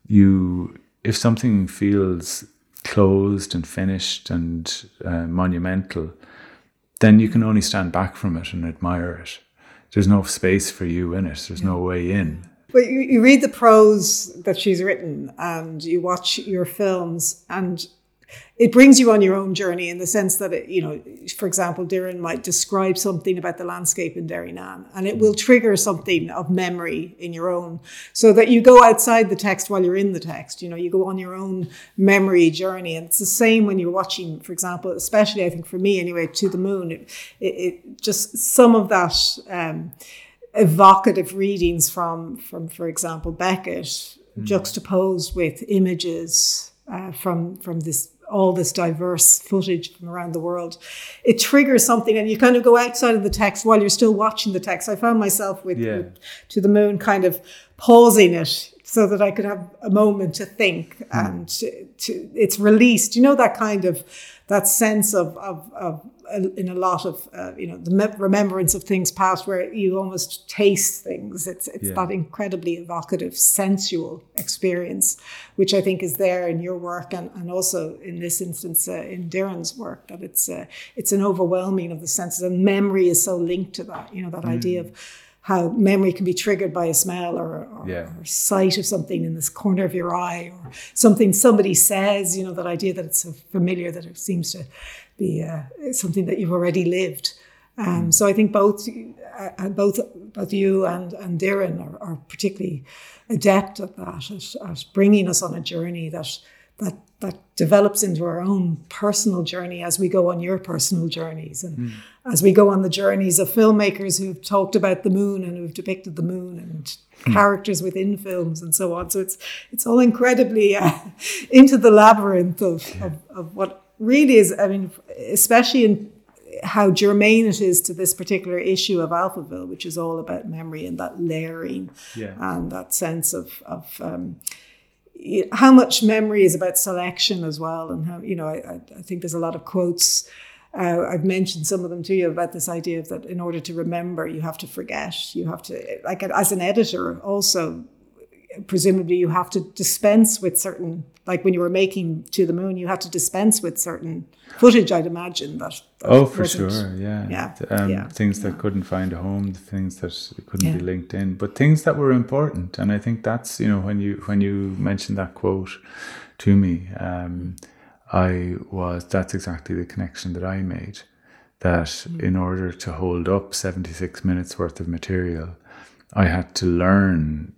if something feels closed and finished and monumental, then you can only stand back from it and admire it. There's no space for you in it. There's no way in. But you read the prose that she's written and you watch your films, and it brings you on your own journey in the sense that, for example, Diran might describe something about the landscape in Derrynane, and it will trigger something of memory in your own, so that you go outside the text while you're in the text. You go on your own memory journey. And it's the same when you're watching, for example, especially I think for me anyway, To the Moon, it just some of that evocative readings from, for example, Beckett, juxtaposed with images from all this diverse footage from around the world. It triggers something, and you kind of go outside of the text while you're still watching the text. I found myself with To the Moon kind of pausing it so that I could have a moment to think, and it's released. That kind of that sense of in a lot of the remembrance of things past, where you almost taste things. It's that incredibly evocative, sensual experience, which I think is there in your work, and also in this instance in Diran's work, that it's an overwhelming of the senses, and memory is so linked to that. That idea of how memory can be triggered by a smell or sight of something in this corner of your eye, or something somebody says, that idea that it's so familiar that it seems to be something that you've already lived. So I think both you and Diran are particularly adept at that, at bringing us on a journey that develops into our own personal journey as we go on your personal journeys, and as we go on the journeys of filmmakers who've talked about the moon and who've depicted the moon, and characters within films and so on. So it's all incredibly into the labyrinth of what really is, especially how germane it is to this particular issue of Alphaville, which is all about memory and that layering and that sense of how much memory is about selection as well. And how, I think there's a lot of quotes. I've mentioned some of them to you about this idea of that in order to remember, you have to forget. You have to, like as an editor also, presumably you have to dispense with certain, like when you were making To the Moon, you had to dispense with certain footage, I'd imagine. That for sure, things that couldn't find a home, things that couldn't be linked in, but things that were important. And I think that's, when you mentioned that quote to me, that's exactly the connection that I made, that in order to hold up 76 minutes worth of material, I had to learn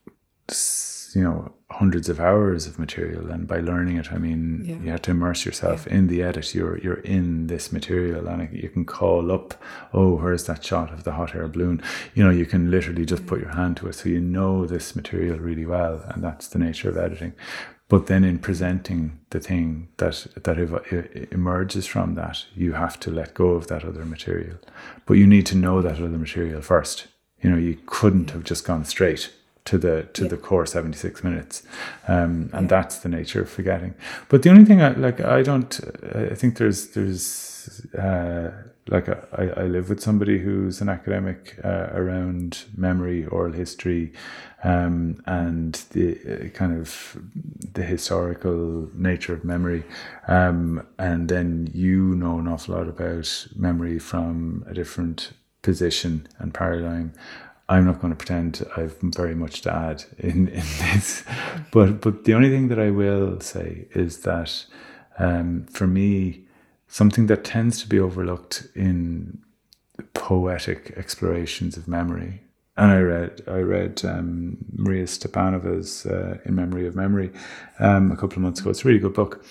hundreds of hours of material, and by learning it, I mean you have to immerse yourself in the edit. You're in this material, and you can call up, where's that shot of the hot air balloon? You can literally just put your hand to it, so you know this material really well, and that's the nature of editing. But then in presenting the thing that emerges from that, you have to let go of that other material. But you need to know that other material first. You couldn't have just gone straight to the core 76 minutes, and that's the nature of forgetting. But the only thing I think there's I live with somebody who's an academic around memory, oral history, and the kind of the historical nature of memory, and then an awful lot about memory from a different position and paradigm. I'm not going to pretend I've very much to add in this, but the only thing that I will say is that for me, something that tends to be overlooked in poetic explorations of memory, and I read Maria Stepanova's In Memory of Memory a couple of months ago. It's a really good book,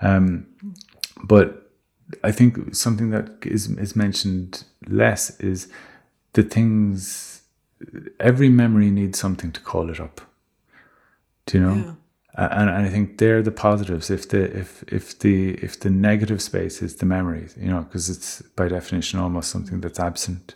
but I think something that is mentioned less is the things. Every memory needs something to call it up. Do you know? Yeah. And I think they're the positives. If the negative space is the memory, because it's by definition almost something that's absent.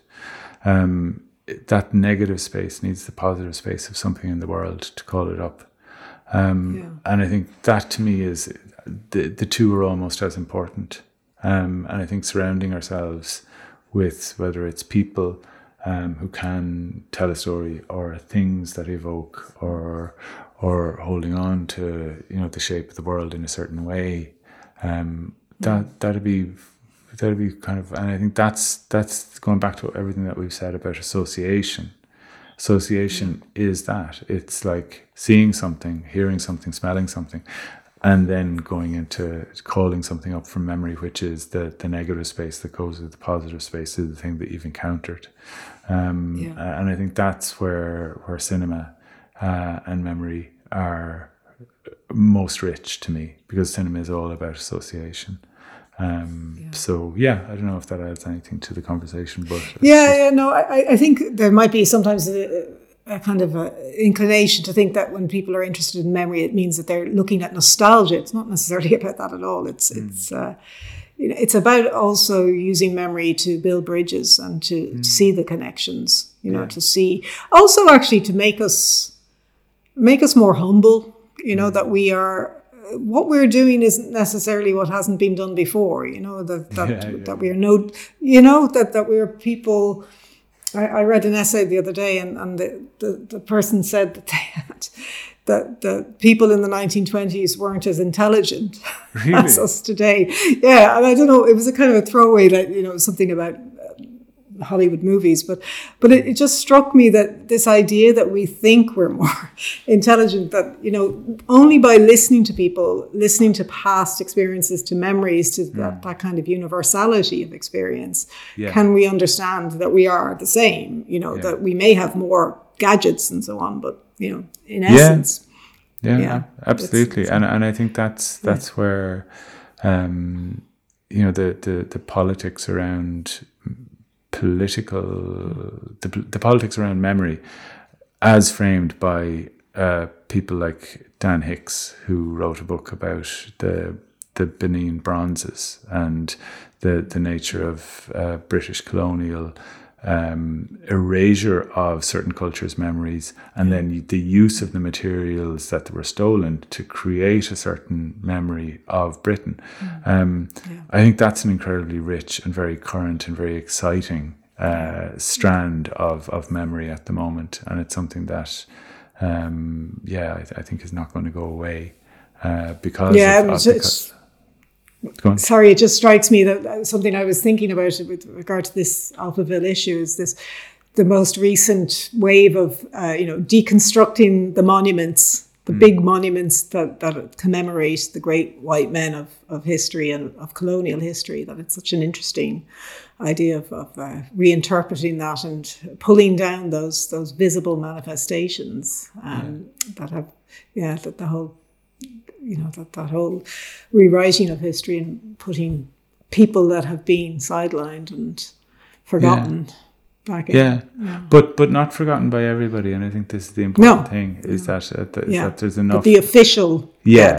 That negative space needs the positive space of something in the world to call it up. And I think that to me is the two are almost as important. And I think surrounding ourselves with, whether it's people who can tell a story, or things that evoke, or holding on to the shape of the world in a certain way, that'd be kind of, and I think that's going back to everything that we've said about association. Association is that it's like seeing something, hearing something, smelling something, and then going into calling something up from memory, which is the negative space that goes with the positive space, is the thing that you've encountered. And I think that's where cinema and memory are most rich to me, because cinema is all about association. So I don't know if that adds anything to the conversation, but I think there might be sometimes a kind of a inclination to think that when people are interested in memory, it means that they're looking at nostalgia. It's not necessarily about that at all. It's about also using memory to build bridges and to see the connections. To see, also actually to make us more humble. That we are. What we're doing isn't necessarily what hasn't been done before. That we are that we're people. I read an essay the other day, and the person said that the people in the 1920s weren't as intelligent as us today. Yeah, and I don't know, it was a kind of a throwaway, that something about Hollywood movies, but it just struck me that this idea that we think we're more intelligent, that only by listening to people, listening to past experiences, to memories, to that kind of universality of experience, can we understand that we are the same, that we may have more gadgets and so on, but in essence absolutely. And I think that's where the politics around the politics around memory, as framed by people like Dan Hicks, who wrote a book about the the Benin bronzes and the nature of British colonial erasure of certain cultures' memories, and then the use of the materials that were stolen to create a certain memory of Britain. I think that's an incredibly rich and very current and very exciting strand of memory at the moment, and it's something that I think is not going to go away because sorry, it just strikes me that something I was thinking about with regard to this Alphaville issue is the most recent wave of deconstructing the monuments, the big monuments that commemorate the great white men of history and of colonial history. That it's such an interesting idea of reinterpreting that and pulling down those visible manifestations that have the whole. That whole rewriting of history and putting people that have been sidelined and forgotten back in. But not forgotten by everybody. And I think this is the important thing is that there's enough. But the official,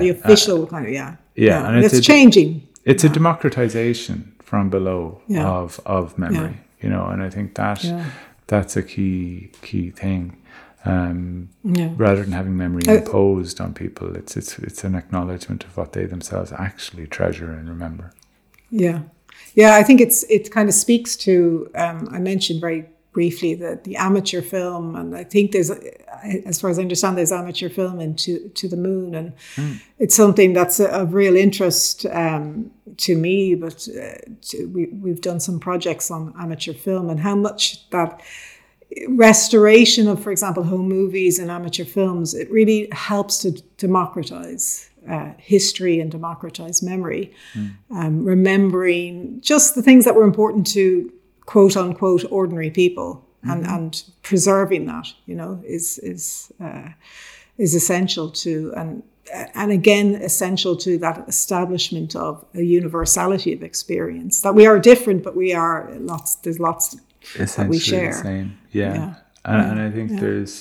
and it's changing. It's a democratization from below of memory, and I think that's a key thing. Rather than having memory imposed on people, it's an acknowledgement of what they themselves actually treasure and remember. I think it kind of speaks to I mentioned very briefly the amateur film, and I think there's, as far as I understand, there's amateur film into To the Moon, and it's something that's of real interest to me. But we've done some projects on amateur film and how much that restoration of, for example, home movies and amateur films, it really helps to democratize history and democratize memory, remembering just the things that were important to quote unquote ordinary people, and preserving that, is essential to, and again essential to that establishment of a universality of experience, that we are different, but there's lots essentially that we share. The same. And I think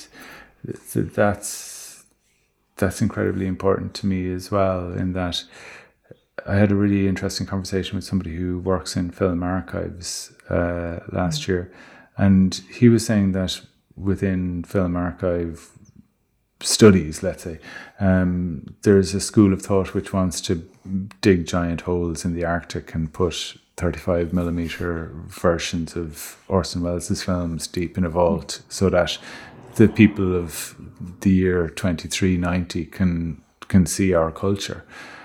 that's incredibly important to me as well, in that I had a really interesting conversation with somebody who works in film archives last year, and he was saying that within film archive studies, let's say, there's a school of thought which wants to dig giant holes in the Arctic and put 35mm versions of Orson Welles' films deep in a vault, so that the people of the year 2390 can see our culture.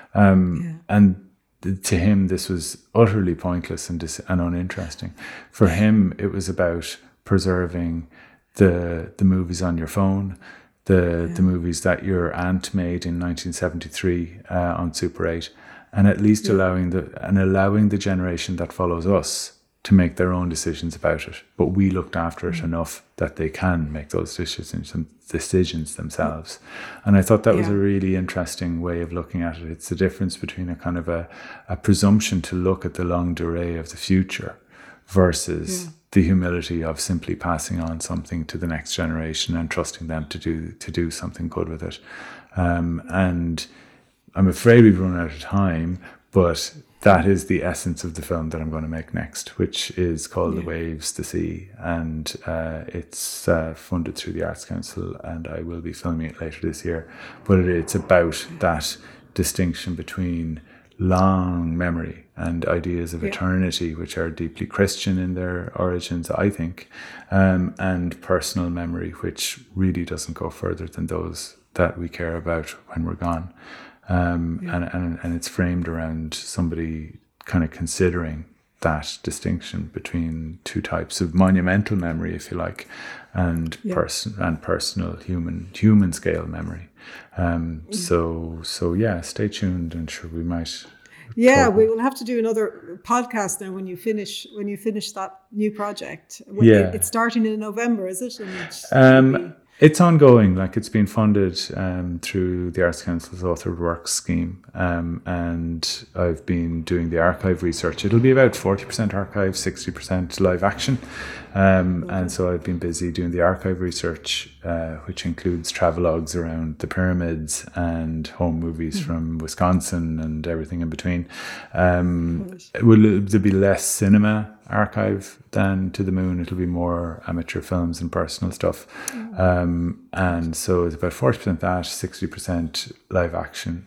And to him, this was utterly pointless and uninteresting. For him, it was about preserving the movies on your phone, the movies that your aunt made in 1973 on Super 8, and at least allowing the generation that follows us to make their own decisions about it. But we looked after it enough that they can make those decisions themselves. And I thought that was a really interesting way of looking at it. It's the difference between a kind of a presumption to look at the longue durée of the future versus the humility of simply passing on something to the next generation and trusting them to do something good with it. And I'm afraid we've run out of time, but that is the essence of the film that I'm going to make next, which is called The Waves, the Sea, and it's funded through the Arts Council, and I will be filming it later this year. But it's about that distinction between long memory and ideas of eternity, which are deeply Christian in their origins, I think, and personal memory, which really doesn't go further than those that we care about when we're gone. And it's framed around somebody kind of considering that distinction between two types of monumental memory, if you like, and personal human scale memory. So stay tuned, and sure we might. Yeah, we will have to do another podcast now when you finish that new project. It's starting in November, is it? It's ongoing. Like, it's been funded through the Arts Council's Authored Works scheme, and I've been doing the archive research. It'll be about 40% archive, 60% live action, and so I've been busy doing the archive research, which includes travelogues around the pyramids and home movies from Wisconsin and everything in between. Will there be less cinema archive than To the Moon? It'll be more amateur films and personal stuff, and so it's about 40% that, 60% live action,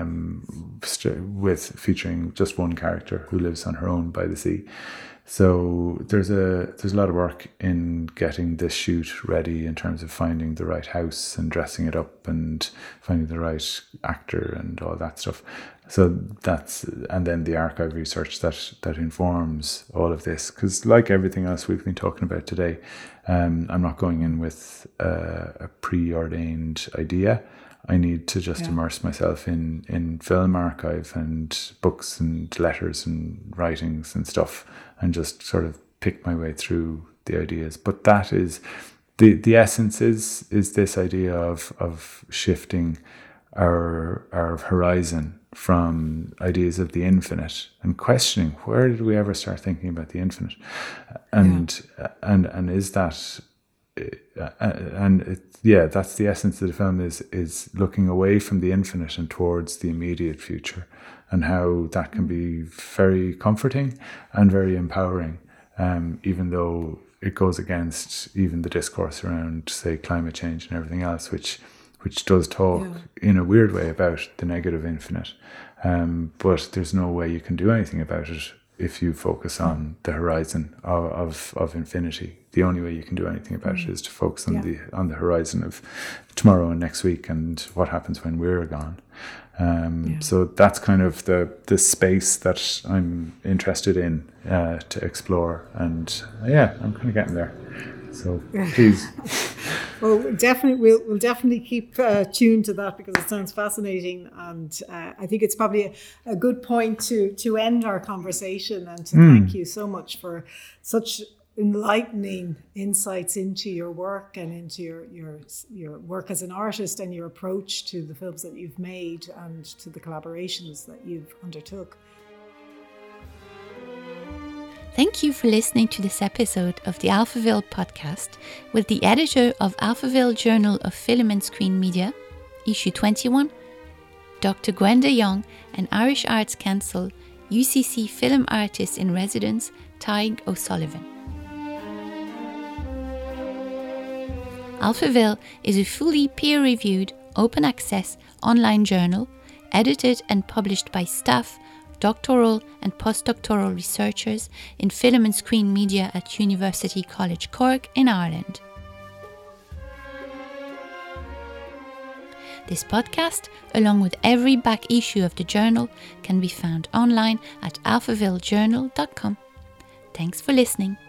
with featuring just one character who lives on her own by the sea. So there's a lot of work in getting this shoot ready in terms of finding the right house and dressing it up and finding the right actor and all that stuff. So and then the archive research that informs all of this, because like everything else we've been talking about today, I'm not going in with a preordained idea. I need to just immerse myself in film archive and books and letters and writings and stuff, and just sort of pick my way through the ideas. But that is the essence is this idea of shifting our horizon from ideas of the infinite and questioning, where did we ever start thinking about the infinite, and is that that's the essence of the film, is looking away from the infinite and towards the immediate future, and how that can be very comforting and very empowering, even though it goes against even the discourse around, say, climate change and everything else, which does talk in a weird way about the negative infinite, but there's no way you can do anything about it if you focus on the horizon of infinity. The only way you can do anything about it is to focus on the horizon of tomorrow and next week and what happens when we're gone. So that's kind of the space that I'm interested in to explore, and I'm kind of getting there. So please. Well, we'll definitely keep tuned to that, because it sounds fascinating, and I think it's probably a good point to end our conversation, and to thank you so much for such enlightening insights into your work and into your work as an artist, and your approach to the films that you've made and to the collaborations that you've undertook. Thank you for listening to this episode of the Alphaville podcast with the editor of Alphaville Journal of Film and Screen Media, issue 21, Dr. Gwenda Young, and Irish Arts Council UCC Film Artist in Residence, Tadhg O'Sullivan. Alphaville is a fully peer-reviewed, open-access online journal, edited and published by staff, doctoral and postdoctoral researchers in film and screen media at University College Cork in Ireland. This podcast, along with every back issue of the journal, can be found online at alphavillejournal.com. Thanks for listening.